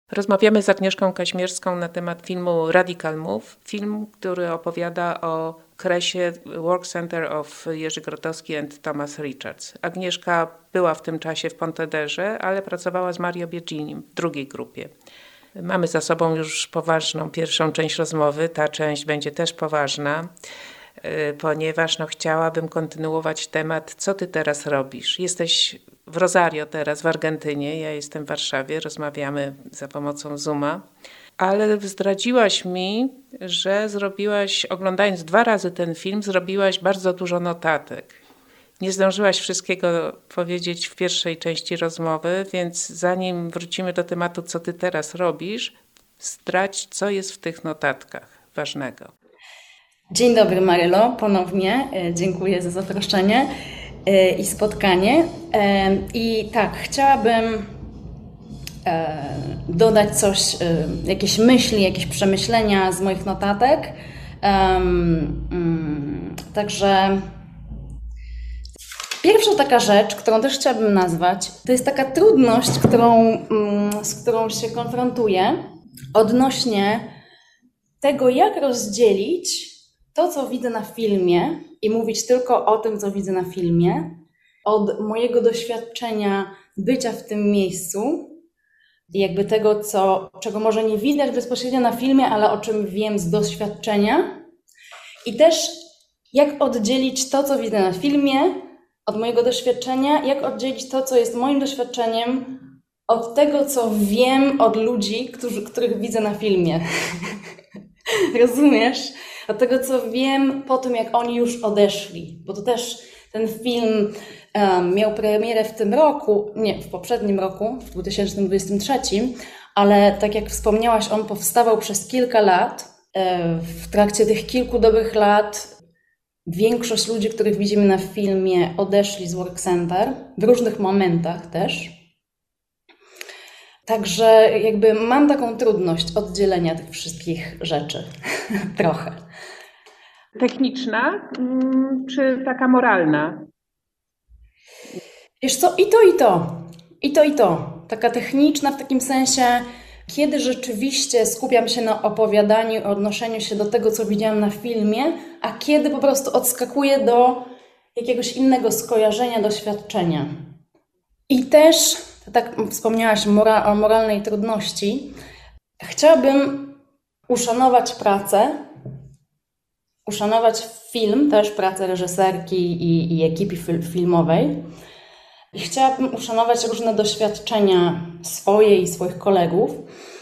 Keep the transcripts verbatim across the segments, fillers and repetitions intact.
Rozmawiamy z Agnieszką Kaźmierską na temat filmu Radical Move. Film, który opowiada o kresie Work Center of Jerzy Grotowski and Thomas Richards. Agnieszka była w tym czasie w Pontederze, ale pracowała z Mario Biaginim w drugiej grupie. Mamy za sobą już poważną pierwszą część rozmowy. Ta część będzie też poważna, ponieważ no, chciałabym kontynuować temat, co ty teraz robisz. Jesteś w Rosario teraz, w Argentynie, ja jestem w Warszawie, rozmawiamy za pomocą Zooma, ale zdradziłaś mi, że zrobiłaś, oglądając dwa razy ten film, zrobiłaś bardzo dużo notatek. Nie zdążyłaś wszystkiego powiedzieć w pierwszej części rozmowy, więc zanim wrócimy do tematu, co ty teraz robisz, zdradź, co jest w tych notatkach ważnego. Dzień dobry, Marylo, ponownie. Dziękuję za zaproszenie i spotkanie. I tak, chciałabym dodać coś, jakieś myśli, jakieś przemyślenia z moich notatek. Także pierwsza taka rzecz, którą też chciałabym nazwać, to jest taka trudność, którą, z którą się konfrontuję odnośnie tego, jak rozdzielić to, co widzę na filmie i mówić tylko o tym, co widzę na filmie, od mojego doświadczenia bycia w tym miejscu i jakby tego, co, czego może nie widać bezpośrednio na filmie, ale o czym wiem z doświadczenia. I też jak oddzielić to, co widzę na filmie, od mojego doświadczenia, jak oddzielić to, co jest moim doświadczeniem, od tego, co wiem od ludzi, którzy, których widzę na filmie. Rozumiesz? Od tego, co wiem po tym, jak oni już odeszli. Bo to też ten film um, miał premierę w tym roku, nie, w poprzednim roku, w dwa tysiące dwudziestym trzecim, ale tak jak wspomniałaś, on powstawał przez kilka lat. W trakcie tych kilku dobrych lat większość ludzi, których widzimy na filmie, odeszli z Work Center, w różnych momentach też. Także jakby mam taką trudność oddzielenia tych wszystkich rzeczy. Trochę. Techniczna czy taka moralna? Wiesz co, i to, i to. I to, i to. Taka techniczna w takim sensie, kiedy rzeczywiście skupiam się na opowiadaniu, odnoszeniu się do tego, co widziałam na filmie, a kiedy po prostu odskakuję do jakiegoś innego skojarzenia, doświadczenia. I też, tak wspomniałaś mora- o moralnej trudności, chciałabym uszanować pracę, uszanować film, też pracę reżyserki i, i ekipy fil- filmowej. I chciałabym uszanować różne doświadczenia swoje i swoich kolegów.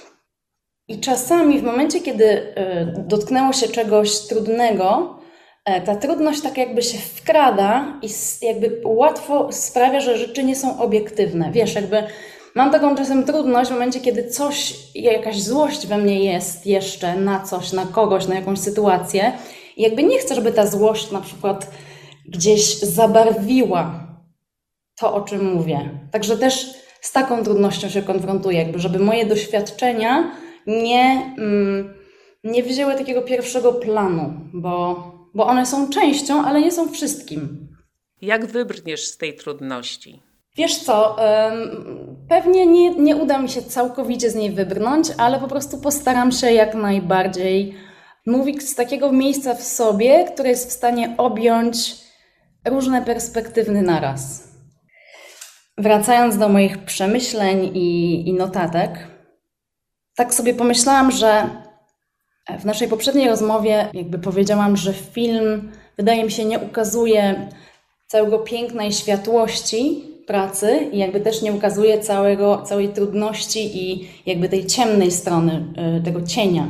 I czasami w momencie, kiedy y, dotknęło się czegoś trudnego, y, ta trudność tak jakby się wkrada i jakby łatwo sprawia, że rzeczy nie są obiektywne. Wiesz, jakby mam taką czasem trudność w momencie, kiedy coś, jakaś złość we mnie jest jeszcze na coś, na kogoś, na jakąś sytuację. I jakby nie chcę, żeby ta złość na przykład gdzieś zabarwiła to, o czym mówię. Także też z taką trudnością się konfrontuję, jakby żeby moje doświadczenia nie, mm, nie wzięły takiego pierwszego planu, bo, bo one są częścią, ale nie są wszystkim. Jak wybrniesz z tej trudności? Wiesz co, pewnie nie, nie uda mi się całkowicie z niej wybrnąć, ale po prostu postaram się jak najbardziej mówić z takiego miejsca w sobie, które jest w stanie objąć różne perspektywy naraz. Wracając do moich przemyśleń i, i notatek, tak sobie pomyślałam, że w naszej poprzedniej rozmowie jakby powiedziałam, że film wydaje mi się nie ukazuje całego piękna i światłości pracy i jakby też nie ukazuje całego, całej trudności i jakby tej ciemnej strony, tego cienia.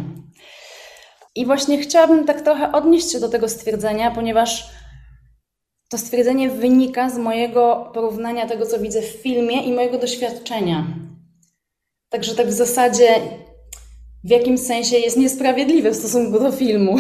I właśnie chciałabym tak trochę odnieść się do tego stwierdzenia, ponieważ to stwierdzenie wynika z mojego porównania tego, co widzę w filmie i mojego doświadczenia. Także tak w zasadzie w jakimś sensie jest niesprawiedliwe w stosunku do filmu,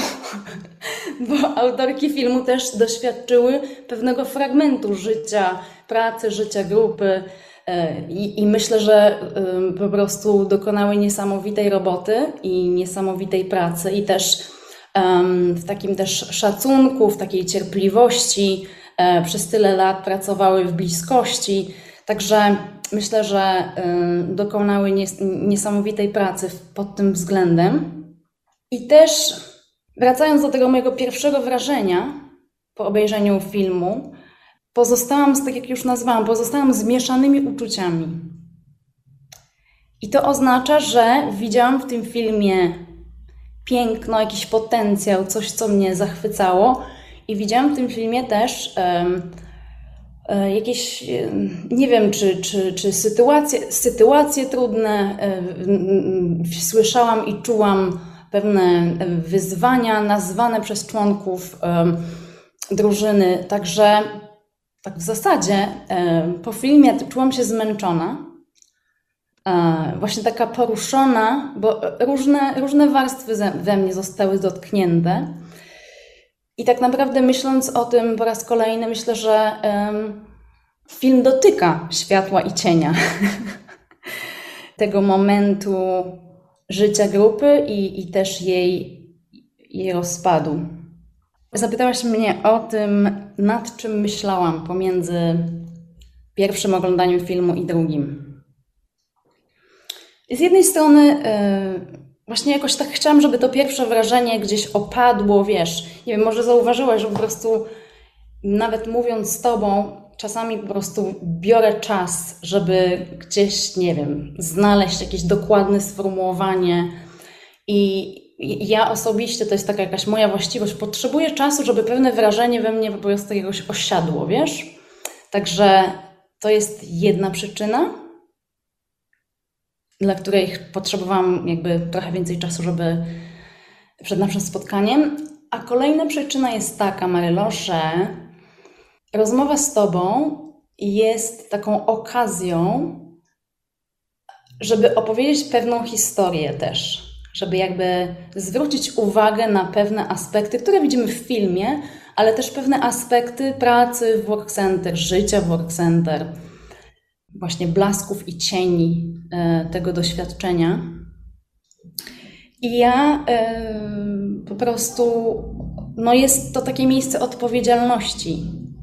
bo autorki filmu też doświadczyły pewnego fragmentu życia, pracy, życia grupy i, i myślę, że po prostu dokonały niesamowitej roboty i niesamowitej pracy i też w takim też szacunku, w takiej cierpliwości przez tyle lat pracowały w bliskości. Także myślę, że y, dokonały nies- niesamowitej pracy pod tym względem. I też wracając do tego mojego pierwszego wrażenia po obejrzeniu filmu, pozostałam, tak jak już nazwałam, pozostałam z mieszanymi uczuciami. I to oznacza, że widziałam w tym filmie piękno, jakiś potencjał, coś, co mnie zachwycało. I widziałam w tym filmie też um, um, jakieś, um, nie wiem, czy, czy, czy sytuacje, sytuacje trudne. Um, słyszałam i czułam pewne wyzwania nazwane przez członków um, drużyny. Także tak w zasadzie um, po filmie czułam się zmęczona. Właśnie taka poruszona, bo różne, różne warstwy we mnie zostały dotknięte. I tak naprawdę myśląc o tym po raz kolejny, myślę, że um, film dotyka światła i cienia tego momentu życia grupy i, i też jej, jej rozpadu. Zapytałaś mnie o tym, nad czym myślałam pomiędzy pierwszym oglądaniem filmu i drugim. Z jednej strony yy, właśnie jakoś tak chciałam, żeby to pierwsze wrażenie gdzieś opadło, wiesz, nie wiem, może zauważyłaś, że po prostu nawet mówiąc z Tobą, czasami po prostu biorę czas, żeby gdzieś, nie wiem, znaleźć jakieś dokładne sformułowanie i ja osobiście, to jest taka jakaś moja właściwość, potrzebuję czasu, żeby pewne wrażenie we mnie po prostu jakoś osiadło, wiesz? Także to jest jedna przyczyna, dla której potrzebowałam jakby trochę więcej czasu, żeby przed naszym spotkaniem. A kolejna przyczyna jest taka, Marylo, że rozmowa z Tobą jest taką okazją, żeby opowiedzieć pewną historię też, żeby jakby zwrócić uwagę na pewne aspekty, które widzimy w filmie, ale też pewne aspekty pracy w Work Center, życia w Work Center, właśnie blasków i cieni e, tego doświadczenia. I ja e, po prostu, no jest to takie miejsce odpowiedzialności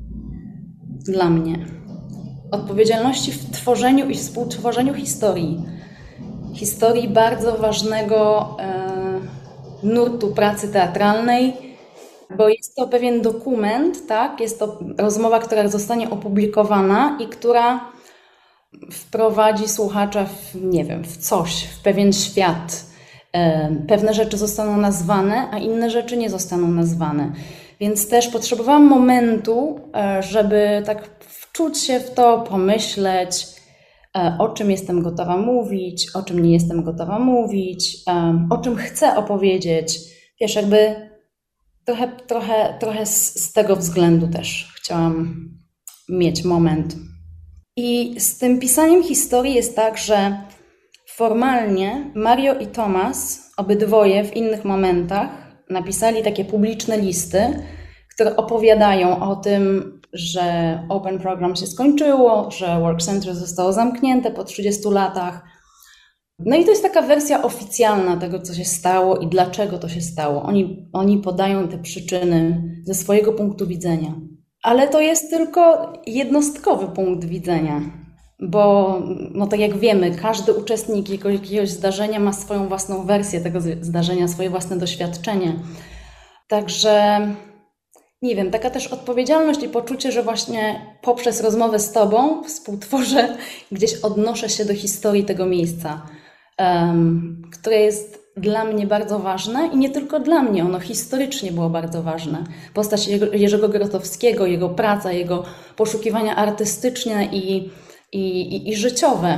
dla mnie. Odpowiedzialności w tworzeniu i współtworzeniu historii. Historii bardzo ważnego e, nurtu pracy teatralnej, bo jest to pewien dokument, tak? Jest to rozmowa, która zostanie opublikowana i która wprowadzi słuchacza w, nie wiem, w coś, w pewien świat. E, pewne rzeczy zostaną nazwane, a inne rzeczy nie zostaną nazwane. Więc też potrzebowałam momentu, e, żeby tak wczuć się w to, pomyśleć, e, o czym jestem gotowa mówić, o czym nie jestem gotowa mówić, e, o czym chcę opowiedzieć. Wiesz, jakby trochę, trochę, trochę z, z tego względu też chciałam mieć moment. I z tym pisaniem historii jest tak, że formalnie Mario i Thomas, obydwoje w innych momentach, napisali takie publiczne listy, które opowiadają o tym, że Open Program się skończyło, że Work Center zostało zamknięte po trzydziestu latach. No i to jest taka wersja oficjalna tego, co się stało i dlaczego to się stało. Oni, oni podają te przyczyny ze swojego punktu widzenia. Ale to jest tylko jednostkowy punkt widzenia, bo no tak jak wiemy, każdy uczestnik jakiegoś, jakiegoś zdarzenia ma swoją własną wersję tego zdarzenia, swoje własne doświadczenie. Także nie wiem, taka też odpowiedzialność i poczucie, że właśnie poprzez rozmowę z Tobą współtworzę, gdzieś odnoszę się do historii tego miejsca, um, które jest dla mnie bardzo ważne i nie tylko dla mnie, ono historycznie było bardzo ważne. Postać Jerzego Grotowskiego, jego praca, jego poszukiwania artystyczne i, i, i, i życiowe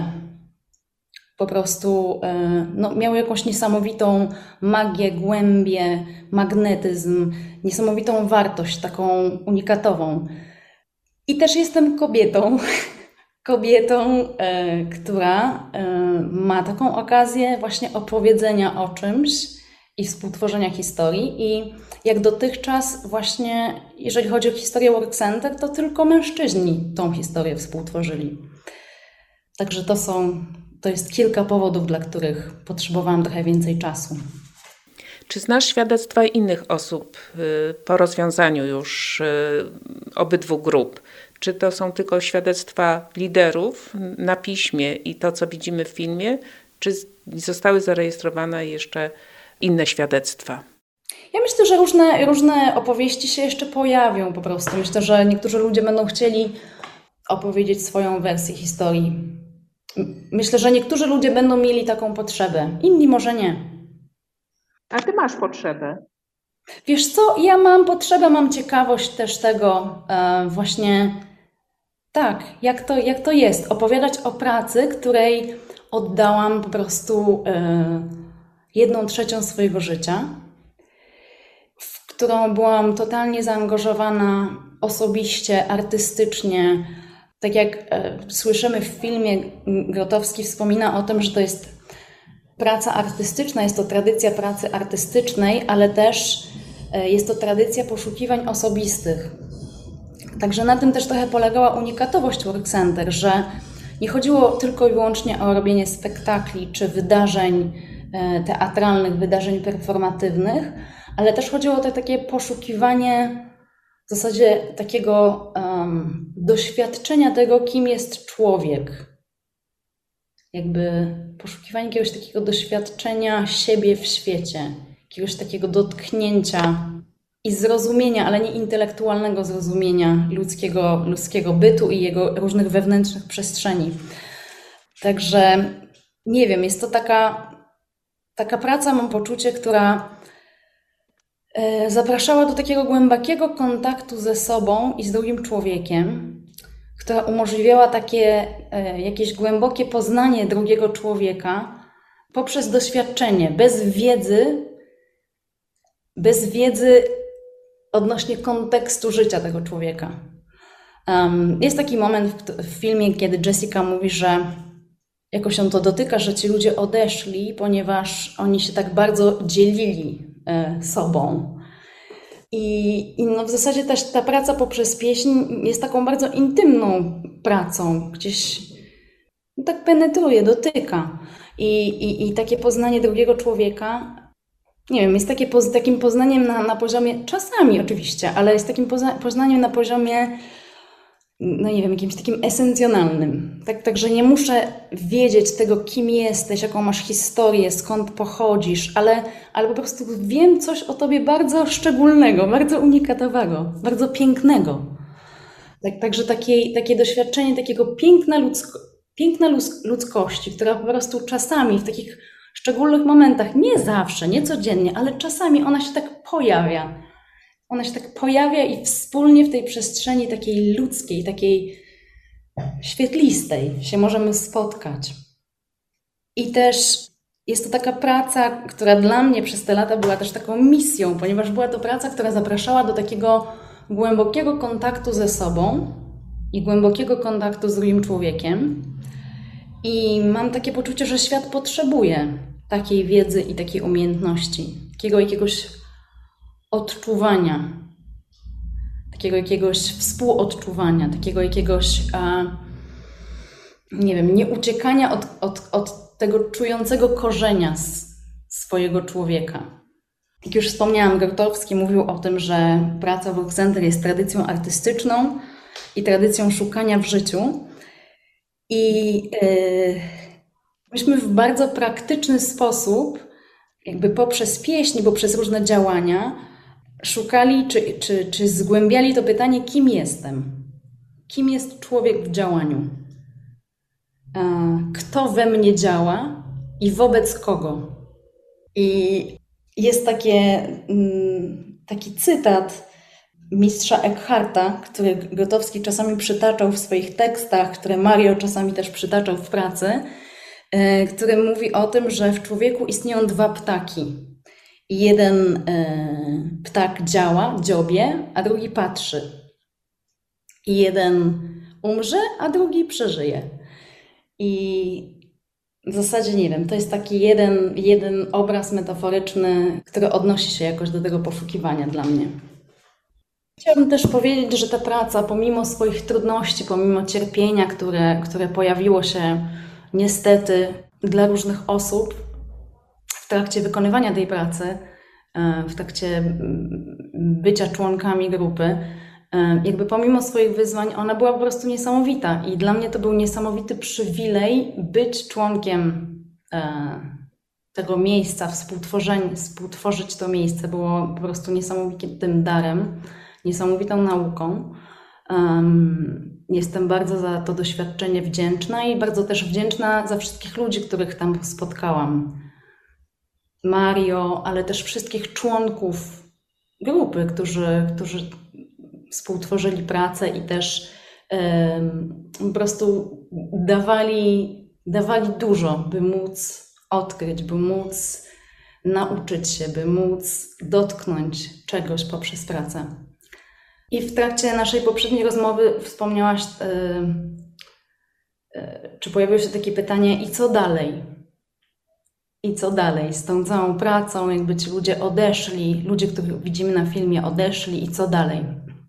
po prostu no, miały jakąś niesamowitą magię, głębię, magnetyzm, niesamowitą wartość, taką unikatową. I też jestem kobietą, kobietą, e, która e, ma taką okazję właśnie opowiedzenia o czymś i współtworzenia historii. I jak dotychczas właśnie, jeżeli chodzi o historię Work Center, to tylko mężczyźni tą historię współtworzyli. Także to są, to jest kilka powodów, dla których potrzebowałam trochę więcej czasu. Czy znasz świadectwa innych osób po rozwiązaniu już obydwu grup? Czy to są tylko świadectwa liderów na piśmie i to, co widzimy w filmie, czy zostały zarejestrowane jeszcze inne świadectwa? Ja myślę, że różne, różne opowieści się jeszcze pojawią po prostu. Myślę, że niektórzy ludzie będą chcieli opowiedzieć swoją wersję historii. Myślę, że niektórzy ludzie będą mieli taką potrzebę, inni może nie. A ty masz potrzebę? Wiesz co, ja mam potrzebę, mam ciekawość też tego e, właśnie, tak, jak to, jak to jest, opowiadać o pracy, której oddałam po prostu e, jedną trzecią swojego życia, w którą byłam totalnie zaangażowana osobiście, artystycznie. Tak jak e, słyszymy w filmie, Grotowski wspomina o tym, że to jest praca artystyczna, jest to tradycja pracy artystycznej, ale też e, jest to tradycja poszukiwań osobistych. Także na tym też trochę polegała unikatowość Workcenter, że nie chodziło tylko i wyłącznie o robienie spektakli czy wydarzeń e, teatralnych, wydarzeń performatywnych, ale też chodziło o to takie poszukiwanie w zasadzie takiego um, doświadczenia tego, kim jest człowiek. Jakby poszukiwanie jakiegoś takiego doświadczenia siebie w świecie, jakiegoś takiego dotknięcia i zrozumienia, ale nie intelektualnego zrozumienia ludzkiego, ludzkiego bytu i jego różnych wewnętrznych przestrzeni. Także nie wiem, jest to taka, taka praca, mam poczucie, która zapraszała do takiego głębokiego kontaktu ze sobą i z drugim człowiekiem, która umożliwiała takie jakieś głębokie poznanie drugiego człowieka poprzez doświadczenie, bez wiedzy, bez wiedzy odnośnie kontekstu życia tego człowieka. Um, jest taki moment w, w filmie, kiedy Jessica mówi, że jakoś ją to dotyka, że ci ludzie odeszli, ponieważ oni się tak bardzo dzielili e, sobą. I, i no w zasadzie też ta praca poprzez pieśń jest taką bardzo intymną pracą, gdzieś no, tak penetruje, dotyka. I, i, i takie poznanie drugiego człowieka, nie wiem, jest takie poz, takim poznaniem na, na poziomie, czasami oczywiście, ale jest takim poza, poznaniem na poziomie, no nie wiem, jakimś takim esencjonalnym. Tak, także nie muszę wiedzieć tego, kim jesteś, jaką masz historię, skąd pochodzisz, ale, ale po prostu wiem coś o tobie bardzo szczególnego, bardzo unikatowego, bardzo pięknego. Tak, także takie, takie doświadczenie takiego piękna, ludzko, piękna ludzkości, która po prostu czasami w takich szczególnych momentach, nie zawsze, nie codziennie, ale czasami ona się tak pojawia. Ona się tak pojawia i wspólnie w tej przestrzeni takiej ludzkiej, takiej świetlistej się możemy spotkać. I też jest to taka praca, która dla mnie przez te lata była też taką misją, ponieważ była to praca, która zapraszała do takiego głębokiego kontaktu ze sobą i głębokiego kontaktu z drugim człowiekiem. I mam takie poczucie, że świat potrzebuje takiej wiedzy i takiej umiejętności, takiego jakiegoś odczuwania, takiego jakiegoś współodczuwania, takiego jakiegoś, a, nie wiem, nie uciekania od, od, od tego czującego korzenia z swojego człowieka. Jak już wspomniałam, Grotowski mówił o tym, że praca w Workcenter jest tradycją artystyczną i tradycją szukania w życiu. I yy, myśmy w bardzo praktyczny sposób, jakby poprzez pieśń, poprzez różne działania, szukali czy, czy, czy zgłębiali to pytanie, kim jestem? Kim jest człowiek w działaniu? Kto we mnie działa i wobec kogo? I jest takie, taki cytat mistrza Eckharta, który Grotowski czasami przytaczał w swoich tekstach, które Mario czasami też przytaczał w pracy, który mówi o tym, że w człowieku istnieją dwa ptaki. Jeden e, ptak działa, dziobie, a drugi patrzy. I jeden umrze, a drugi przeżyje. I w zasadzie nie wiem, to jest taki jeden, jeden obraz metaforyczny, który odnosi się jakoś do tego poszukiwania dla mnie. Chciałabym też powiedzieć, że ta praca, pomimo swoich trudności, pomimo cierpienia, które, które pojawiło się niestety dla różnych osób w trakcie wykonywania tej pracy, w trakcie bycia członkami grupy. Jakby pomimo swoich wyzwań ona była po prostu niesamowita i dla mnie to był niesamowity przywilej być członkiem tego miejsca, współtworzyć to miejsce. Było po prostu niesamowitym darem, niesamowitą nauką. Um, jestem bardzo za to doświadczenie wdzięczna i bardzo też wdzięczna za wszystkich ludzi, których tam spotkałam. Mario, ale też wszystkich członków grupy, którzy, którzy współtworzyli pracę i też um, po prostu dawali, dawali dużo, by móc odkryć, by móc nauczyć się, by móc dotknąć czegoś poprzez pracę. I w trakcie naszej poprzedniej rozmowy wspomniałaś, yy, yy, czy pojawiło się takie pytanie, i co dalej? I co dalej z tą całą pracą, jakby ci ludzie odeszli, ludzie, których widzimy na filmie, odeszli, i co dalej?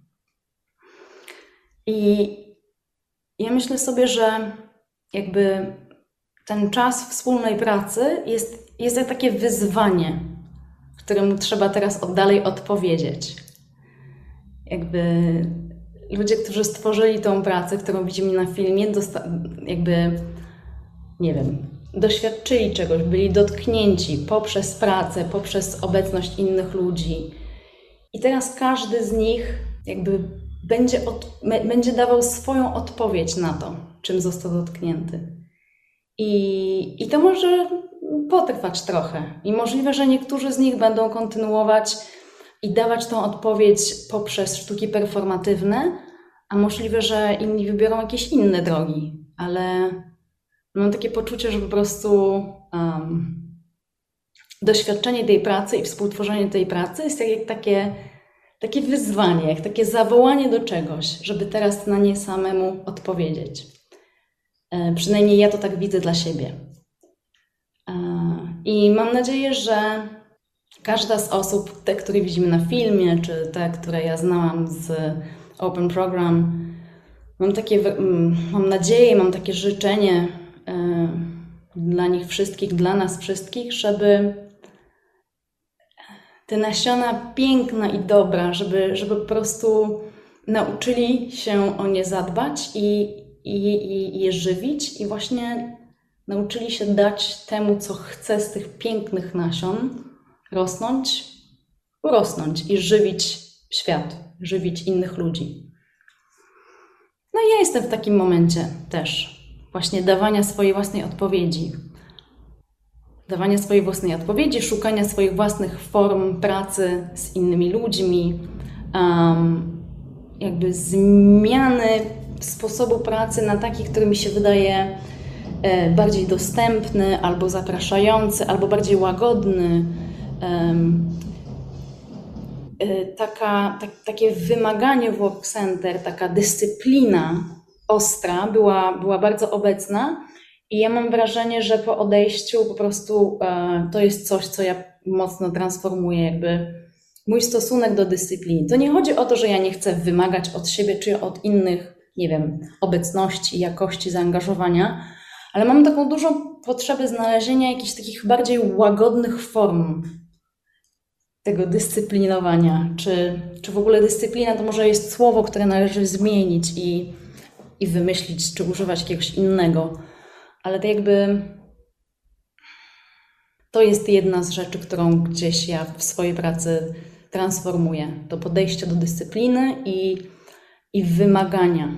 I ja myślę sobie, że jakby ten czas wspólnej pracy jest, jest jak takie wyzwanie, któremu trzeba teraz dalej odpowiedzieć. Jakby ludzie, którzy stworzyli tą pracę, którą widzimy na filmie, dosta- jakby, nie wiem, doświadczyli czegoś, byli dotknięci poprzez pracę, poprzez obecność innych ludzi. I teraz każdy z nich jakby będzie, od, będzie dawał swoją odpowiedź na to, czym został dotknięty. I, I to może potrwać trochę. I możliwe, że niektórzy z nich będą kontynuować i dawać tą odpowiedź poprzez sztuki performatywne, a możliwe, że inni wybiorą jakieś inne drogi. Ale mam takie poczucie, że po prostu um, doświadczenie tej pracy i współtworzenie tej pracy jest jak takie, takie wyzwanie, jak takie zawołanie do czegoś, żeby teraz na nie samemu odpowiedzieć. E, przynajmniej ja to tak widzę dla siebie. E, I mam nadzieję, że każda z osób, te, które widzimy na filmie, czy te, które ja znałam z Open Program, mam takie, mam nadzieję, mam takie życzenie e, dla nich wszystkich, dla nas wszystkich, żeby te nasiona piękna i dobra, żeby, żeby po prostu nauczyli się o nie zadbać i, i, i je żywić i właśnie nauczyli się dać temu, co chce z tych pięknych nasion, rosnąć, urosnąć i żywić świat, żywić innych ludzi. No i ja jestem w takim momencie też, właśnie dawania swojej własnej odpowiedzi. Dawania swojej własnej odpowiedzi, szukania swoich własnych form pracy z innymi ludźmi, um, jakby zmiany sposobu pracy na taki, który mi się wydaje e, bardziej dostępny, albo zapraszający, albo bardziej łagodny. Um, e, taka, tak, takie wymaganie w Work Center, taka dyscyplina ostra była, była bardzo obecna. I ja mam wrażenie, że po odejściu po prostu e, to jest coś, co ja mocno transformuję, jakby mój stosunek do dyscypliny. To nie chodzi o to, że ja nie chcę wymagać od siebie czy od innych, nie wiem, obecności, jakości, zaangażowania, ale mam taką dużą potrzebę znalezienia jakichś takich bardziej łagodnych form tego dyscyplinowania. Czy, czy w ogóle dyscyplina to może jest słowo, które należy zmienić i, i wymyślić, czy używać jakiegoś innego. Ale to jakby to jest jedna z rzeczy, którą gdzieś ja w swojej pracy transformuję. To podejście do dyscypliny i, i wymagania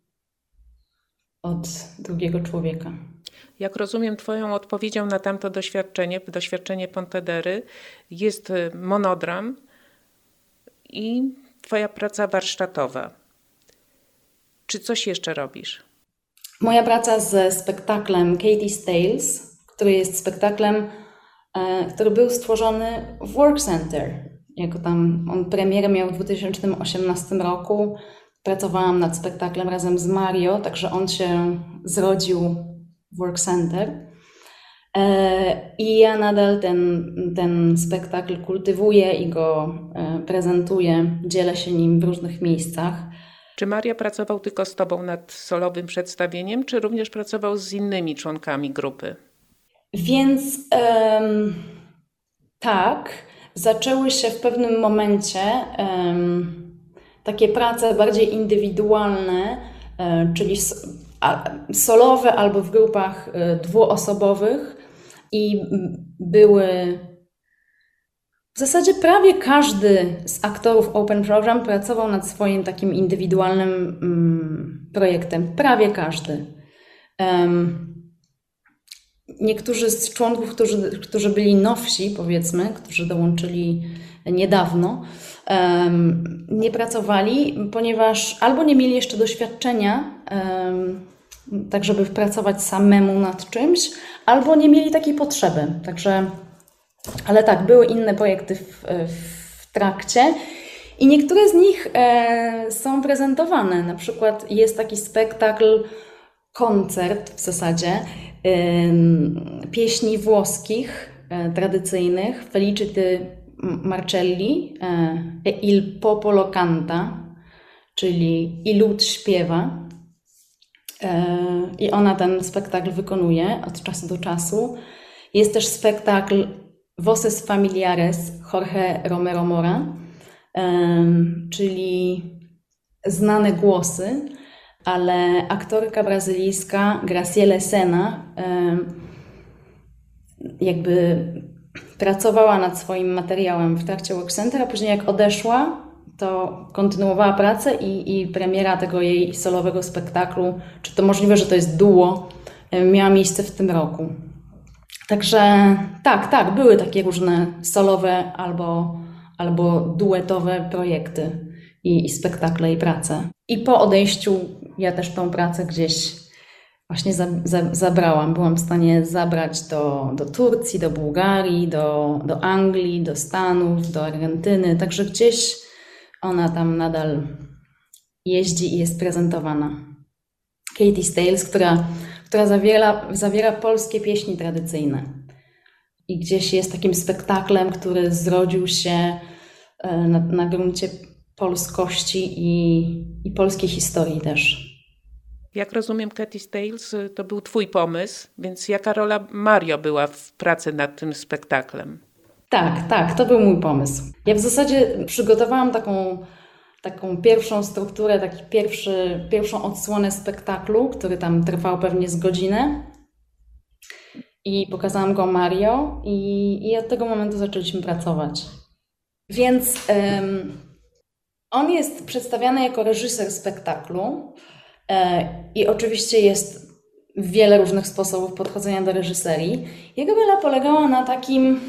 od drugiego człowieka. Jak rozumiem, twoją odpowiedzią na tamto doświadczenie, doświadczenie Pontedery, jest monodram i twoja praca warsztatowa. Czy coś jeszcze robisz? Moja praca ze spektaklem Katie's Tales, który jest spektaklem, e, który był stworzony w Work Center. Jako tam on premierę miał w dwa tysiące osiemnastym roku. Pracowałam nad spektaklem razem z Mario, także on się zrodził w Work Center. E, I ja nadal ten, ten spektakl kultywuję i go e, prezentuję, dzielę się nim w różnych miejscach. Czy Mario pracował tylko z tobą nad solowym przedstawieniem, czy również pracował z innymi członkami grupy? Więc um, tak, zaczęły się w pewnym momencie um, takie prace bardziej indywidualne, um, czyli solowe albo w grupach dwuosobowych i były w zasadzie prawie każdy z aktorów Open Program pracował nad swoim takim indywidualnym um, projektem. Prawie każdy. Um, niektórzy z członków, którzy, którzy byli nowsi, powiedzmy, którzy dołączyli niedawno, um, nie pracowali, ponieważ albo nie mieli jeszcze doświadczenia, um, tak żeby pracować samemu nad czymś, albo nie mieli takiej potrzeby. Także, ale tak, były inne projekty w, w trakcie i niektóre z nich e, są prezentowane. Na przykład jest taki spektakl, koncert w zasadzie e, pieśni włoskich e, tradycyjnych Felicity Marcelli e, e Il Popolo Canta, czyli i lud śpiewa. I ona ten spektakl wykonuje od czasu do czasu. Jest też spektakl Voces Familiares Jorge Romero Mora, czyli znane głosy, ale aktorka brazylijska Graciela Sena jakby pracowała nad swoim materiałem w trakcie Work Center, a później jak odeszła, to kontynuowała pracę i, i premiera tego jej solowego spektaklu, czy to możliwe, że to jest duo, miała miejsce w tym roku. Także tak, tak, były takie różne solowe albo, albo duetowe projekty i, i spektakle i prace. I po odejściu ja też tą pracę gdzieś właśnie za, za, zabrałam. Byłam w stanie zabrać do, do Turcji, do Bułgarii, do, do Anglii, do Stanów, do Argentyny, także gdzieś ona tam nadal jeździ i jest prezentowana. Katie Stales, która, która zawiera, zawiera polskie pieśni tradycyjne. I gdzieś jest takim spektaklem, który zrodził się na, na gruncie polskości i, i polskiej historii też. Jak rozumiem, Katie Stales to był twój pomysł, więc jaka rola Mario była w pracy nad tym spektaklem? Tak, tak, to był mój pomysł. Ja w zasadzie przygotowałam taką, taką pierwszą strukturę, taki pierwszy, pierwszą odsłonę spektaklu, który tam trwał pewnie z godzinę i pokazałam go Mario i, i od tego momentu zaczęliśmy pracować. Więc um, on jest przedstawiany jako reżyser spektaklu e, i oczywiście jest wiele różnych sposobów podchodzenia do reżyserii. Jego rola polegała na takim...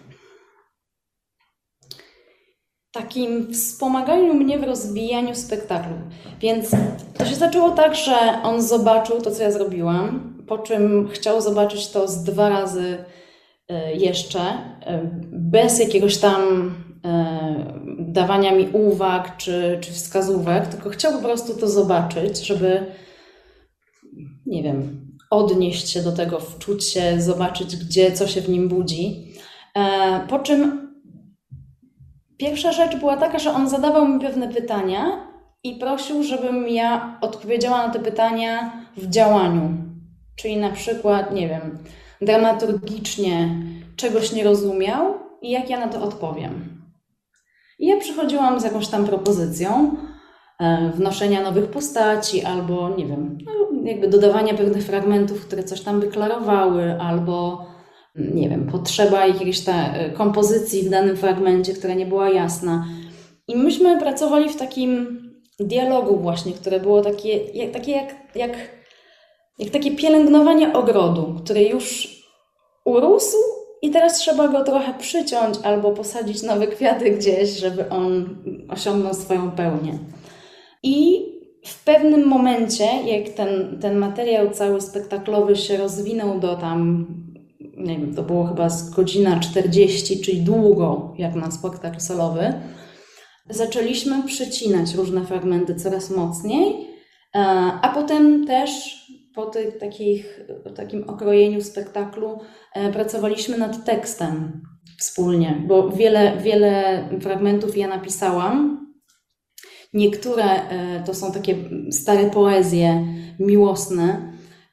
takim wspomaganiu mnie w rozwijaniu spektaklu. Więc to się zaczęło tak, że on zobaczył to, co ja zrobiłam, po czym chciał zobaczyć to z dwa razy jeszcze, bez jakiegoś tam dawania mi uwag czy, czy wskazówek, tylko chciał po prostu to zobaczyć, żeby, nie wiem, odnieść się do tego, wczuć się, zobaczyć, gdzie, co się w nim budzi. Po czym pierwsza rzecz była taka, że on zadawał mi pewne pytania i prosił, żebym ja odpowiedziała na te pytania w działaniu. Czyli na przykład, nie wiem, dramaturgicznie czegoś nie rozumiał i jak ja na to odpowiem. I ja przychodziłam z jakąś tam propozycją e, wnoszenia nowych postaci albo, nie wiem, no, jakby dodawania pewnych fragmentów, które coś tam by klarowały, albo nie wiem, potrzeba jakiejś ta kompozycji w danym fragmencie, która nie była jasna. I myśmy pracowali w takim dialogu właśnie, które było takie, jak, takie jak, jak, jak takie pielęgnowanie ogrodu, który już urósł i teraz trzeba go trochę przyciąć albo posadzić nowe kwiaty gdzieś, żeby on osiągnął swoją pełnię. I w pewnym momencie, jak ten, ten materiał cały spektaklowy się rozwinął do tam, nie wiem, to było chyba z godzina czterdzieści, czyli długo jak na spektakl solowy, zaczęliśmy przycinać różne fragmenty coraz mocniej, a potem też po tych, takich, takim okrojeniu spektaklu pracowaliśmy nad tekstem wspólnie, bo wiele, wiele fragmentów ja napisałam. Niektóre to są takie stare poezje miłosne,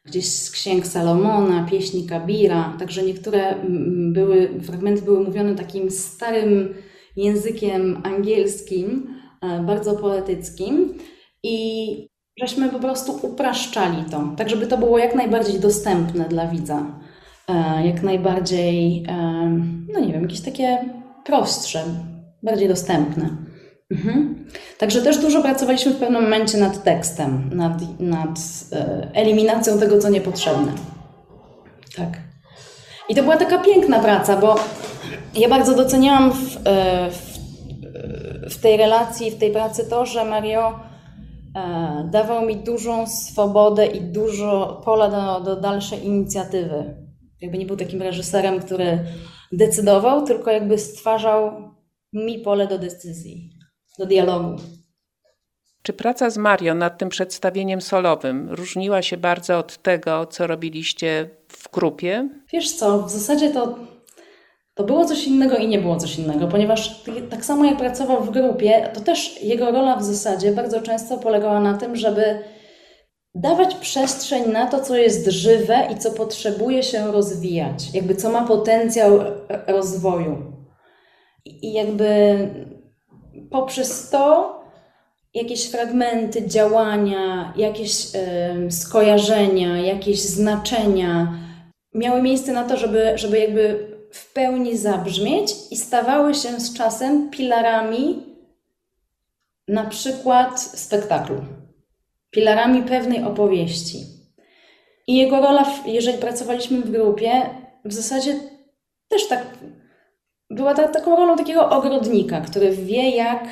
gdzieś z księg Salomona, pieśni Kabira, także niektóre były, fragmenty były mówione takim starym językiem angielskim, bardzo poetyckim i żeśmy po prostu upraszczali to, tak żeby to było jak najbardziej dostępne dla widza, jak najbardziej, no nie wiem, jakieś takie prostsze, bardziej dostępne. Mhm. Także też dużo pracowaliśmy w pewnym momencie nad tekstem, nad, nad e, eliminacją tego, co niepotrzebne. Tak. I to była taka piękna praca, bo ja bardzo doceniałam w, e, w, w tej relacji, w tej pracy to, że Mario e, dawał mi dużą swobodę i dużo pola do, do dalszej inicjatywy. Jakby nie był takim reżyserem, który decydował, tylko jakby stwarzał mi pole do decyzji, do dialogu. Czy praca z Mario nad tym przedstawieniem solowym różniła się bardzo od tego, co robiliście w grupie? Wiesz co, w zasadzie to, to było coś innego i nie było coś innego, ponieważ tak samo jak pracował w grupie, to też jego rola w zasadzie bardzo często polegała na tym, żeby dawać przestrzeń na to, co jest żywe i co potrzebuje się rozwijać, jakby co ma potencjał rozwoju. I jakby poprzez to jakieś fragmenty działania, jakieś y, skojarzenia, jakieś znaczenia miały miejsce na to, żeby, żeby jakby w pełni zabrzmieć i stawały się z czasem filarami na przykład spektaklu, filarami pewnej opowieści. I jego rola, jeżeli pracowaliśmy w grupie, w zasadzie też tak była ta, taką rolą takiego ogrodnika, który wie, jak,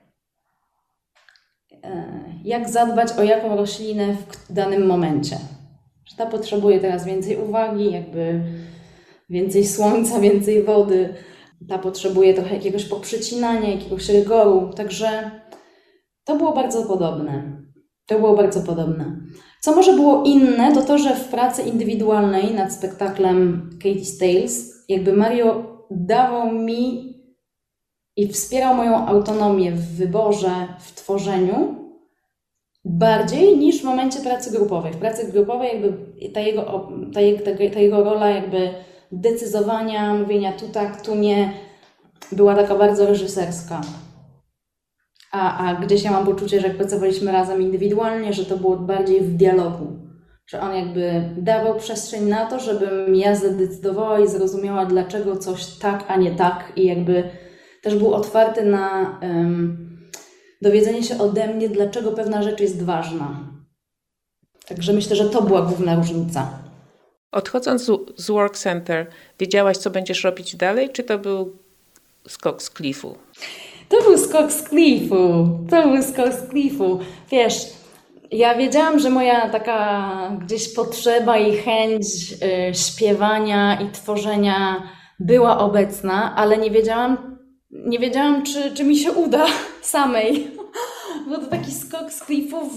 jak zadbać o jaką roślinę w danym momencie. Że ta potrzebuje teraz więcej uwagi, jakby więcej słońca, więcej wody. Ta potrzebuje trochę jakiegoś poprzycinania, jakiegoś rygoru. Także to było bardzo podobne. To było bardzo podobne. Co może było inne, to to, że w pracy indywidualnej nad spektaklem Katie's Tales jakby Mario dawał mi i wspierał moją autonomię w wyborze, w tworzeniu bardziej niż w momencie pracy grupowej. W pracy grupowej jakby ta jego, ta jego, ta jego rola jakby decyzowania, mówienia tu tak, tu nie, była taka bardzo reżyserska. A, a gdzieś ja mam poczucie, że jak pracowaliśmy razem indywidualnie, że to było bardziej w dialogu. Że on jakby dawał przestrzeń na to, żebym ja zadecydowała i zrozumiała, dlaczego coś tak, a nie tak. I jakby też był otwarty na um, dowiedzenie się ode mnie, dlaczego pewna rzecz jest ważna. Także myślę, że to była główna różnica. Odchodząc z Work Center, wiedziałaś, co będziesz robić dalej, czy to był skok z klifu? To był skok z klifu. To był skok z klifu. Wiesz, ja wiedziałam, że moja taka gdzieś potrzeba i chęć y, śpiewania i tworzenia była obecna, ale nie wiedziałam, nie wiedziałam czy, czy mi się uda samej. Był to taki skok z klifu w...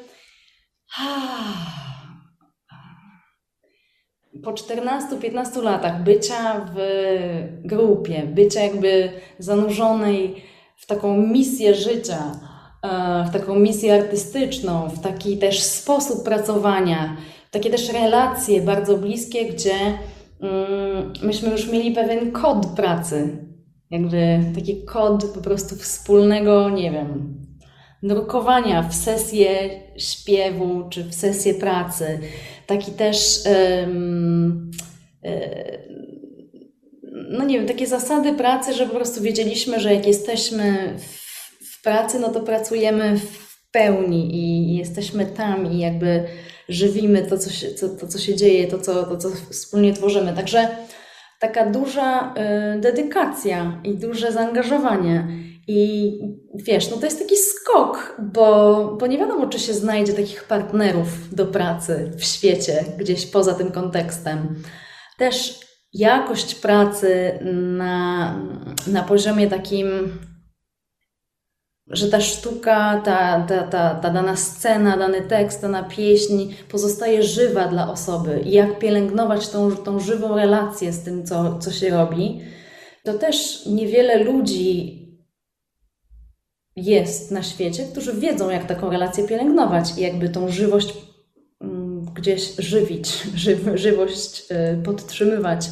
Po czternastu piętnastu latach bycia w grupie, bycia jakby zanurzonej w taką misję życia, w taką misję artystyczną, w taki też sposób pracowania, w takie też relacje bardzo bliskie, gdzie um, myśmy już mieli pewien kod pracy, jakby taki kod po prostu wspólnego, nie wiem, drukowania w sesję śpiewu czy w sesję pracy, taki też um, no nie wiem, takie zasady pracy, że po prostu wiedzieliśmy, że jak jesteśmy w, w pracy, no to pracujemy w pełni i jesteśmy tam i jakby żywimy to, co się, co, to, co się dzieje, to co, to, co wspólnie tworzymy. Także taka duża y, dedykacja i duże zaangażowanie. I wiesz, no to jest taki skok, bo, bo nie wiadomo, czy się znajdzie takich partnerów do pracy w świecie, gdzieś poza tym kontekstem. Też jakość pracy na, na poziomie takim, że ta sztuka, ta, ta, ta, ta dana scena, dany tekst, dana pieśń pozostaje żywa dla osoby i jak pielęgnować tą, tą żywą relację z tym, co, co się robi, to też niewiele ludzi jest na świecie, którzy wiedzą, jak taką relację pielęgnować i jakby tą żywość gdzieś żywić, ży, żywość y, podtrzymywać.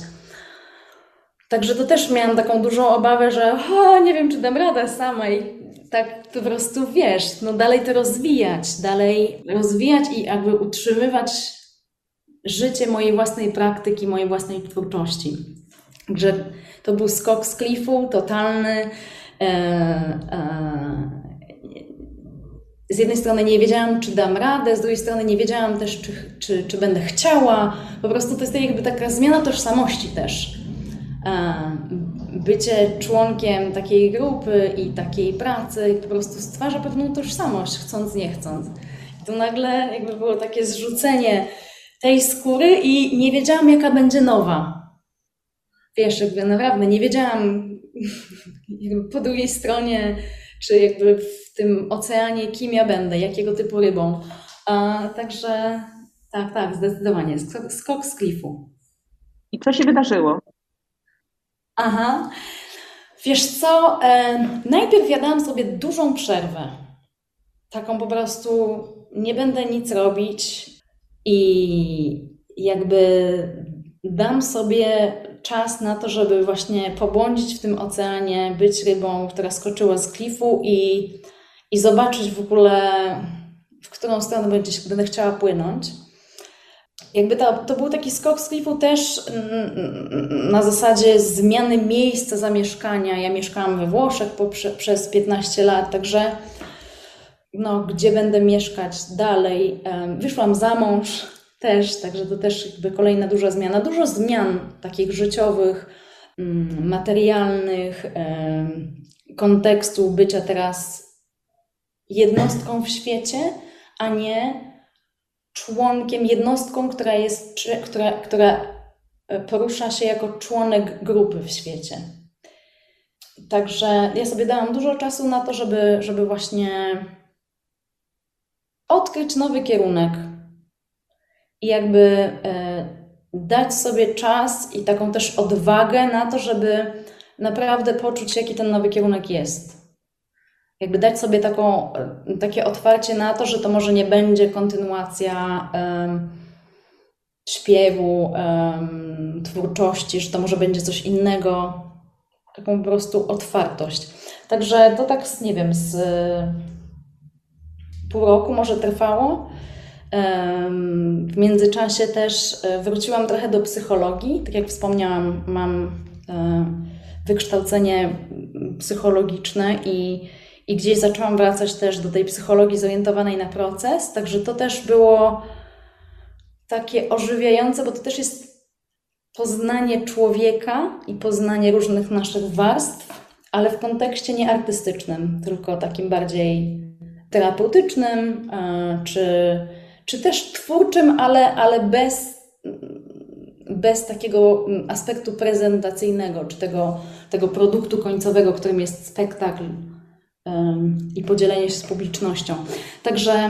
Także to też miałam taką dużą obawę, że o, nie wiem, czy dam radę samej. Tak po prostu, wiesz, no dalej to rozwijać, dalej rozwijać i jakby utrzymywać życie mojej własnej praktyki, mojej własnej twórczości. Także to był skok z klifu, totalny. E, e, z jednej strony nie wiedziałam, czy dam radę, z drugiej strony nie wiedziałam też, czy, czy, czy będę chciała. Po prostu to jest jakby taka zmiana tożsamości też. E, bycie członkiem takiej grupy i takiej pracy po prostu stwarza pewną tożsamość, chcąc, nie chcąc. I to nagle jakby było takie zrzucenie tej skóry i nie wiedziałam, jaka będzie nowa. Wiesz, jakby naprawdę nie wiedziałam jakby po drugiej stronie, czy jakby w tym oceanie, kim ja będę, jakiego typu rybą. A, także tak, tak, zdecydowanie. Skok, skok z klifu. I co się wydarzyło? Aha. Wiesz co, e, najpierw ja dałam sobie dużą przerwę. Taką po prostu nie będę nic robić i jakby dam sobie czas na to, żeby właśnie pobłądzić w tym oceanie, być rybą, która skoczyła z klifu i, i zobaczyć w ogóle, w którą stronę będzie, będę chciała płynąć. Jakby to, to był taki skok z klifu też na zasadzie zmiany miejsca zamieszkania. Ja mieszkałam we Włoszech po, przez piętnaście lat, także no, gdzie będę mieszkać dalej. Wyszłam za mąż też, także to też jakby kolejna duża zmiana. Dużo zmian takich życiowych, materialnych, kontekstu bycia teraz jednostką w świecie, a nie członkiem, jednostką, która jest, która, która porusza się jako członek grupy w świecie. Także ja sobie dałam dużo czasu na to, żeby, żeby właśnie odkryć nowy kierunek i jakby e, dać sobie czas i taką też odwagę na to, żeby naprawdę poczuć, jaki ten nowy kierunek jest. Jakby dać sobie taką, takie otwarcie na to, że to może nie będzie kontynuacja um, śpiewu, um, twórczości, że to może będzie coś innego. Taką po prostu otwartość. Także to tak, nie wiem, z pół roku może trwało. Um, w międzyczasie też wróciłam trochę do psychologii. Tak jak wspomniałam, mam um, wykształcenie psychologiczne i I gdzieś zaczęłam wracać też do tej psychologii zorientowanej na proces, także to też było takie ożywiające, bo to też jest poznanie człowieka i poznanie różnych naszych warstw, ale w kontekście nie artystycznym, tylko takim bardziej terapeutycznym, czy, czy też twórczym, ale, ale bez, bez takiego aspektu prezentacyjnego, czy tego, tego produktu końcowego, którym jest spektakl i podzielenie się z publicznością. Także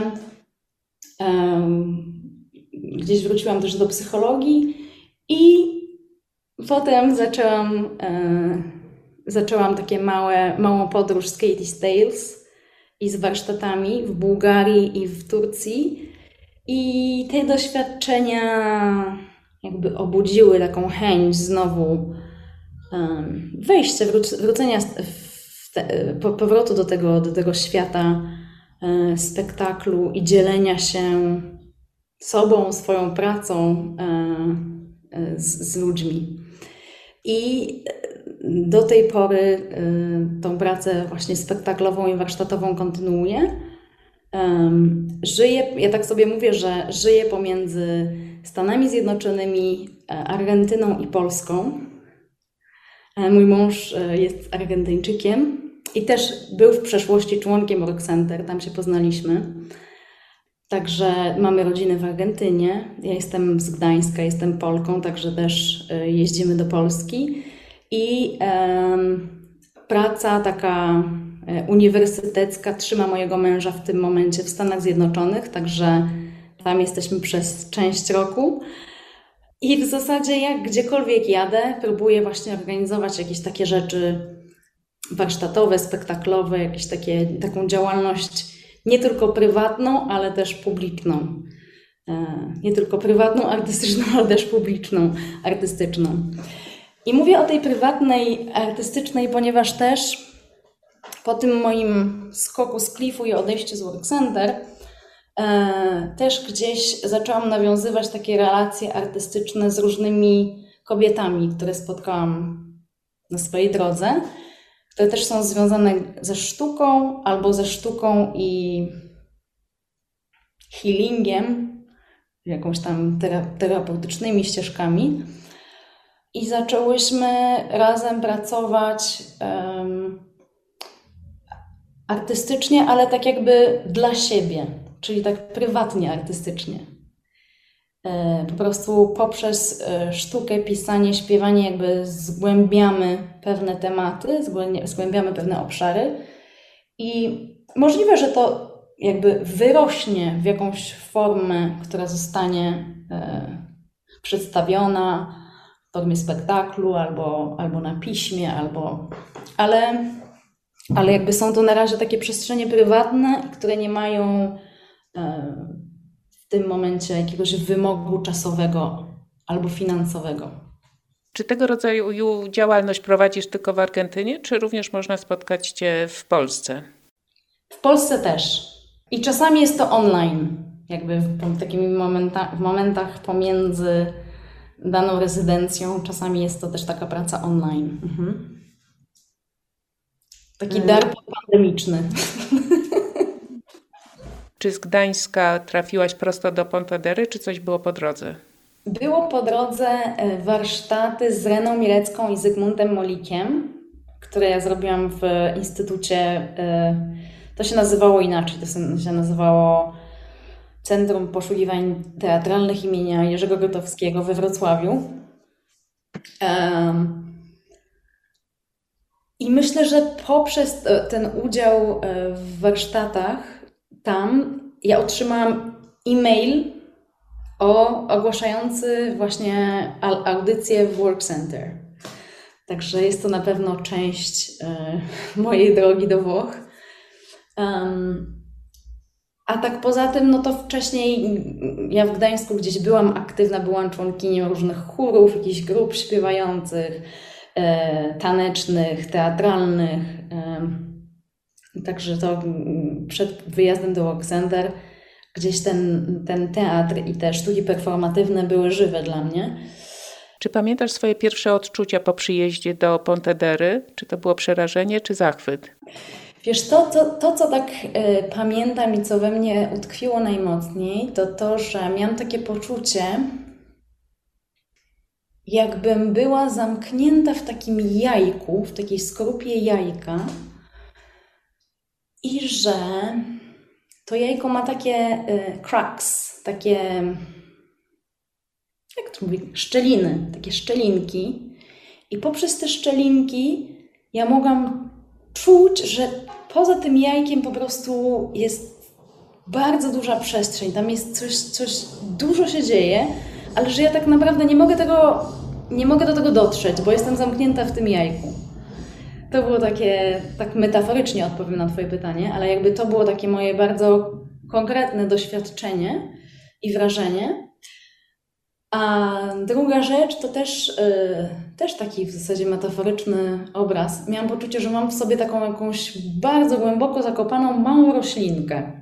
um, gdzieś wróciłam też do psychologii i potem zaczęłam, e, zaczęłam takie małe, małą podróż z Katie's Tales i z warsztatami w Bułgarii i w Turcji. I te doświadczenia jakby obudziły taką chęć znowu um, wejścia, wró- wrócenia w Te, powrotu do tego, do tego świata e, spektaklu i dzielenia się sobą, swoją pracą e, e, z, z ludźmi. I do tej pory e, tą pracę właśnie spektaklową i warsztatową kontynuuję. E, żyję, ja tak sobie mówię, że żyję pomiędzy Stanami Zjednoczonymi, Argentyną i Polską. E, mój mąż e, jest Argentyńczykiem. I też był w przeszłości członkiem Rock Center, tam się poznaliśmy. Także mamy rodzinę w Argentynie. Ja jestem z Gdańska, jestem Polką, także też jeździmy do Polski. I e, praca taka uniwersytecka trzyma mojego męża w tym momencie w Stanach Zjednoczonych, także tam jesteśmy przez część roku. I w zasadzie jak gdziekolwiek jadę, próbuję właśnie organizować jakieś takie rzeczy warsztatowe, spektaklowe, jakieś takie, taką działalność nie tylko prywatną, ale też publiczną. Nie tylko prywatną, artystyczną, ale też publiczną, artystyczną. I mówię o tej prywatnej, artystycznej, ponieważ też po tym moim skoku z klifu i odejściu z Workcenter e, też gdzieś zaczęłam nawiązywać takie relacje artystyczne z różnymi kobietami, które spotkałam na swojej drodze, które też są związane ze sztuką albo ze sztuką i healingiem, jakąś tam terapeutycznymi ścieżkami. I zaczęłyśmy razem pracować um, artystycznie, ale tak jakby dla siebie, czyli tak prywatnie artystycznie. E, po prostu poprzez e, sztukę, pisanie, śpiewanie jakby zgłębiamy pewne tematy, zgłębiamy pewne obszary i możliwe, że to jakby wyrośnie w jakąś formę, która zostanie e, przedstawiona w formie spektaklu albo, albo na piśmie, albo, ale, ale jakby są to na razie takie przestrzenie prywatne, które nie mają e, w tym momencie jakiegoś wymogu czasowego albo finansowego. Czy tego rodzaju działalność prowadzisz tylko w Argentynie, czy również można spotkać Cię w Polsce? W Polsce też. I czasami jest to online, jakby w takimi momentach, w momentach pomiędzy daną rezydencją, czasami jest to też taka praca online. Mhm. Taki hmm. dar pandemiczny. Czy z Gdańska trafiłaś prosto do Pontedery, czy coś było po drodze? Było po drodze warsztaty z Reną Milecką i Zygmuntem Molikiem, które ja zrobiłam w Instytucie. To się nazywało inaczej, to się nazywało Centrum Poszukiwań Teatralnych imienia Jerzego Grotowskiego we Wrocławiu. Um, I myślę, że poprzez ten udział w warsztatach tam ja otrzymałam e-mail o ogłaszający właśnie audycję w Workcenter. Także jest to na pewno część e, mojej drogi do Włoch. Um, a tak poza tym, no to wcześniej ja w Gdańsku gdzieś byłam aktywna, byłam członkinią różnych chórów, jakichś grup śpiewających, e, tanecznych, teatralnych. E, także to przed wyjazdem do Workcenter gdzieś ten, ten teatr i te sztuki performatywne były żywe dla mnie. Czy pamiętasz swoje pierwsze odczucia po przyjeździe do Pontedery? Czy to było przerażenie, czy zachwyt? Wiesz, to, to, to co tak y, pamiętam i co we mnie utkwiło najmocniej, to to, że miałam takie poczucie, jakbym była zamknięta w takim jajku, w takiej skorupie jajka i że to jajko ma takie y, cracks, takie, jak to mówię, szczeliny, takie szczelinki i poprzez te szczelinki ja mogłam czuć, że poza tym jajkiem po prostu jest bardzo duża przestrzeń, tam jest coś, coś, dużo się dzieje, ale że ja tak naprawdę nie mogę tego, nie mogę do tego dotrzeć, bo jestem zamknięta w tym jajku. To było takie, tak metaforycznie odpowiem na Twoje pytanie, ale jakby to było takie moje bardzo konkretne doświadczenie i wrażenie. A druga rzecz to też, yy, też taki w zasadzie metaforyczny obraz. Miałam poczucie, że mam w sobie taką jakąś bardzo głęboko zakopaną małą roślinkę.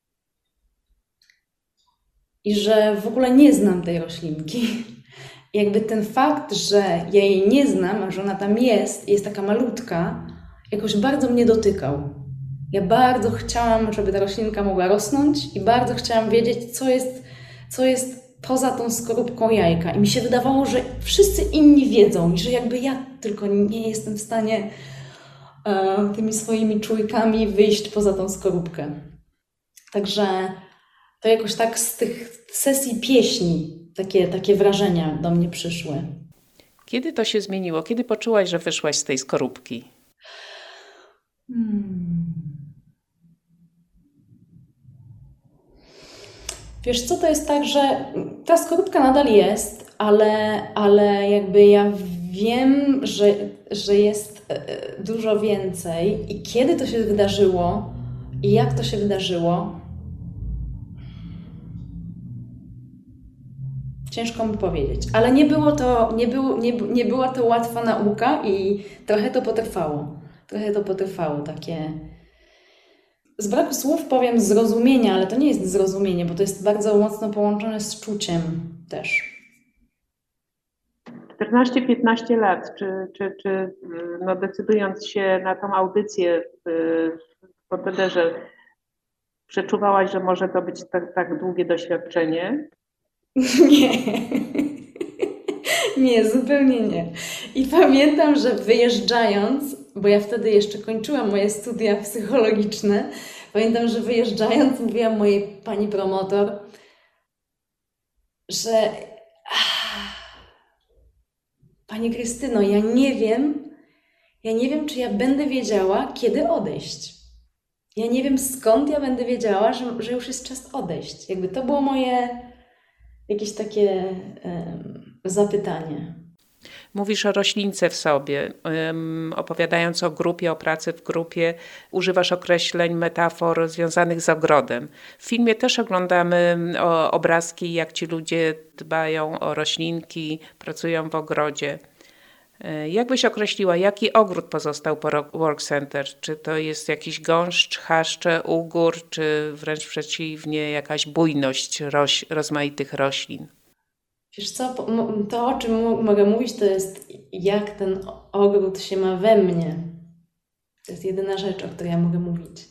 I że w ogóle nie znam tej roślinki. I jakby ten fakt, że ja jej nie znam, a że ona tam jest, jest taka malutka, jakoś bardzo mnie dotykał. Ja bardzo chciałam, żeby ta roślinka mogła rosnąć i bardzo chciałam wiedzieć, co jest, co jest poza tą skorupką jajka. I mi się wydawało, że wszyscy inni wiedzą i że jakby ja tylko nie jestem w stanie e, tymi swoimi czujkami wyjść poza tą skorupkę. Także to jakoś tak z tych sesji pieśni takie, takie wrażenia do mnie przyszły. Kiedy to się zmieniło? Kiedy poczułaś, że wyszłaś z tej skorupki? Hmm. Wiesz co, to jest tak, że ta skorupka nadal jest, ale, ale jakby ja wiem, że, że jest dużo więcej i kiedy to się wydarzyło i jak to się wydarzyło, Ciężko mi powiedzieć. Ale nie było to, nie, było, nie, nie była to łatwa nauka i trochę to potrwało. Trochę to potrwało, takie... Z braku słów powiem zrozumienia, ale to nie jest zrozumienie, bo to jest bardzo mocno połączone z czuciem też. czternaście piętnaście lat, czy, czy, czy no decydując się na tą audycję w, w Portederze, przeczuwałaś, że może to być tak, tak długie doświadczenie? Nie. Nie, zupełnie nie. I pamiętam, że wyjeżdżając, bo ja wtedy jeszcze kończyłam moje studia psychologiczne, pamiętam, że wyjeżdżając mówiłam mojej pani promotor, że Pani Krystyno, ja nie wiem, ja nie wiem, czy ja będę wiedziała, kiedy odejść. Ja nie wiem, skąd ja będę wiedziała, że, że już jest czas odejść. Jakby to było moje jakieś takie um, zapytanie. Mówisz o roślince w sobie. Um, opowiadając o grupie, o pracy w grupie, używasz określeń, metafor związanych z ogrodem. W filmie też oglądamy o, obrazki, jak ci ludzie dbają o roślinki, pracują w ogrodzie. Jak byś określiła, jaki ogród pozostał po Work Center? Czy to jest jakiś gąszcz, chaszcze, ugór, czy wręcz przeciwnie, jakaś bujność roś, rozmaitych roślin? Wiesz co, to o czym mogę mówić, to jest jak ten ogród się ma we mnie. To jest jedyna rzecz, o której ja mogę mówić.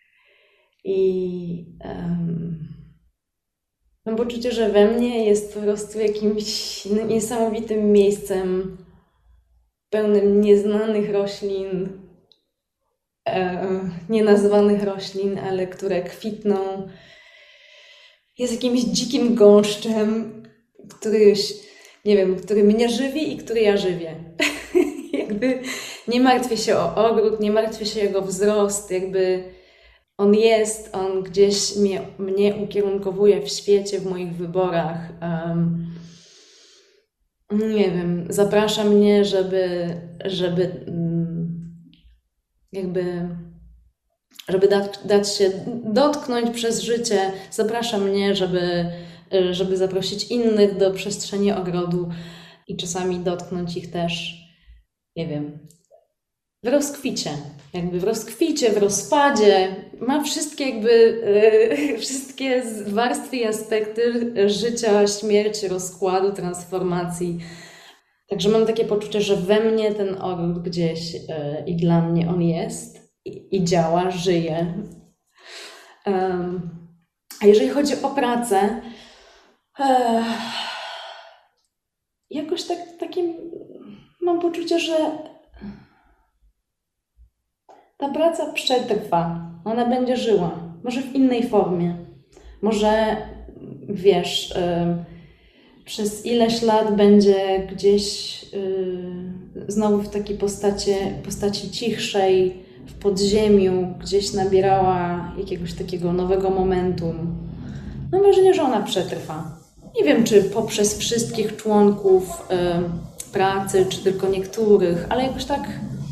I um, mam poczucie, że we mnie jest po prostu jakimś niesamowitym miejscem pełnym nieznanych roślin, e, nienazwanych roślin, ale które kwitną. Jest jakimś dzikim gąszczem, któryś, nie wiem, który mnie żywi i który ja żywię. Jakby nie martwię się o ogród, nie martwię się o jego wzrost, jakby on jest, on gdzieś mnie, mnie ukierunkowuje w świecie, w moich wyborach. Um, nie wiem, zaprasza mnie, żeby, żeby jakby żeby dać, dać się dotknąć przez życie, zaprasza mnie, żeby żeby zaprosić innych do przestrzeni ogrodu i czasami dotknąć ich też, nie wiem, w rozkwicie, jakby w rozkwicie, w rozpadzie. Ma wszystkie jakby, yy, wszystkie warstwy i aspekty życia, śmierci, rozkładu, transformacji. Także mam takie poczucie, że we mnie ten ogród gdzieś yy, i dla mnie on jest i, i działa, żyje. Um, a jeżeli chodzi o pracę, Ech, jakoś tak, takim mam poczucie, że ta praca przetrwa, ona będzie żyła, może w innej formie, może wiesz, yy, przez ileś lat będzie gdzieś yy, znowu w takiej postaci, postaci cichszej, w podziemiu, gdzieś nabierała jakiegoś takiego nowego momentum. Mam wrażenie, że ona przetrwa. Nie wiem, czy poprzez wszystkich członków y, pracy, czy tylko niektórych, ale jakoś tak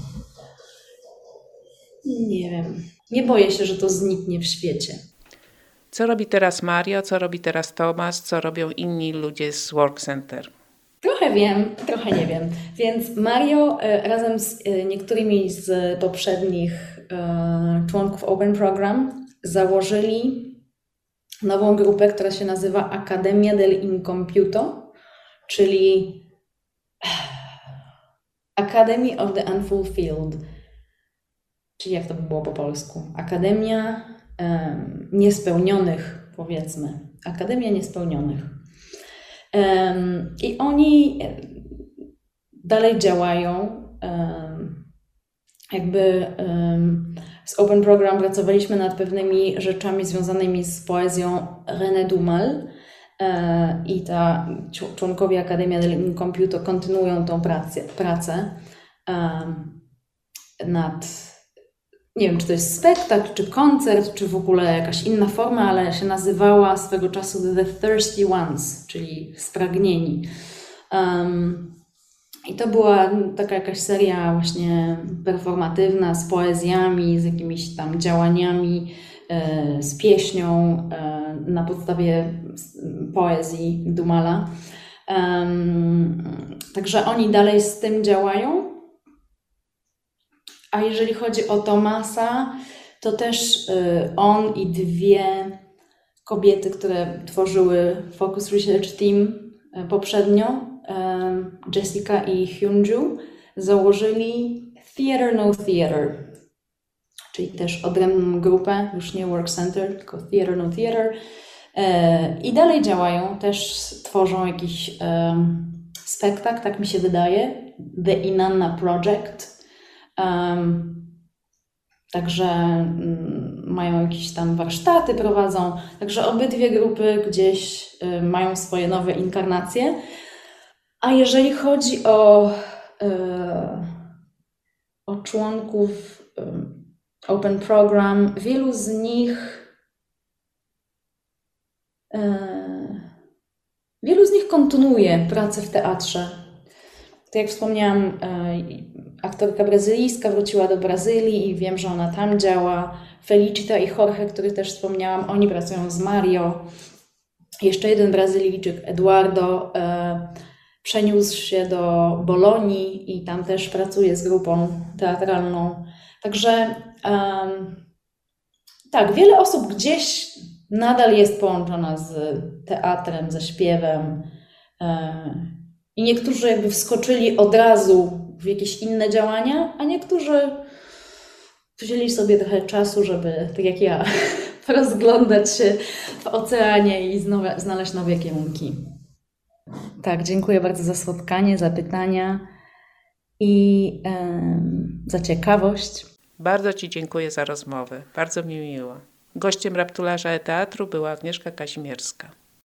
nie wiem. Nie boję się, że to zniknie w świecie. Co robi teraz Mario, co robi teraz Tomasz, co robią inni ludzie z Work Center? Trochę wiem, trochę nie wiem. Więc Mario y, razem z y, niektórymi z poprzednich y, członków Open Program założyli nową grupę, która się nazywa Academia del Incompiuto, czyli Academy of the Unfulfilled. Czyli jak to by było po polsku? Akademia um, Niespełnionych, powiedzmy. Akademia Niespełnionych. Um, I oni dalej działają. Um, jakby um, z Open Program pracowaliśmy nad pewnymi rzeczami związanymi z poezją René Dumal e, i ta członkowie Academia del Incompiuto kontynuują tą pracę, pracę um, nad, nie wiem, czy to jest spektakl, czy koncert, czy w ogóle jakaś inna forma, ale się nazywała swego czasu The Thirsty Ones, czyli spragnieni. Um, I to była taka jakaś seria właśnie performatywna z poezjami, z jakimiś tam działaniami, z pieśnią na podstawie poezji Dumala. Um, także oni dalej z tym działają. A jeżeli chodzi o Thomasa, to też y, on i dwie kobiety, które tworzyły Focus Research Team y, poprzednio, y, Jessica i Hyunju, założyli Theatre No Theatre, czyli też odrębną grupę, już nie Work Center, tylko Theatre No Theatre. Y, I dalej działają, też tworzą jakiś y, spektakl, tak mi się wydaje, The Inanna Project. Um, Także mm, mają jakieś tam warsztaty, prowadzą. Także obydwie grupy gdzieś y, mają swoje nowe inkarnacje. A jeżeli chodzi o, y, o członków y, Open Program, wielu z nich y, wielu z nich kontynuuje pracę w teatrze. Tak jak wspomniałam, y, aktorka brazylijska wróciła do Brazylii i wiem, że ona tam działa. Felicita i Jorge, których też wspomniałam, oni pracują z Mario. Jeszcze jeden Brazylijczyk, Eduardo, e, przeniósł się do Bolonii i tam też pracuje z grupą teatralną. Także e, tak, wiele osób gdzieś nadal jest połączona z teatrem, ze śpiewem. E, I niektórzy jakby wskoczyli od razu w jakieś inne działania, a niektórzy wzięli sobie trochę czasu, żeby, tak jak ja, rozglądać się w oceanie i znowu znaleźć nowe kierunki. Tak, dziękuję bardzo za spotkanie, za pytania i em, za ciekawość. Bardzo Ci dziękuję za rozmowę. Bardzo mi miło. Gościem Raptularza e-Teatru była Agnieszka Kazimierska.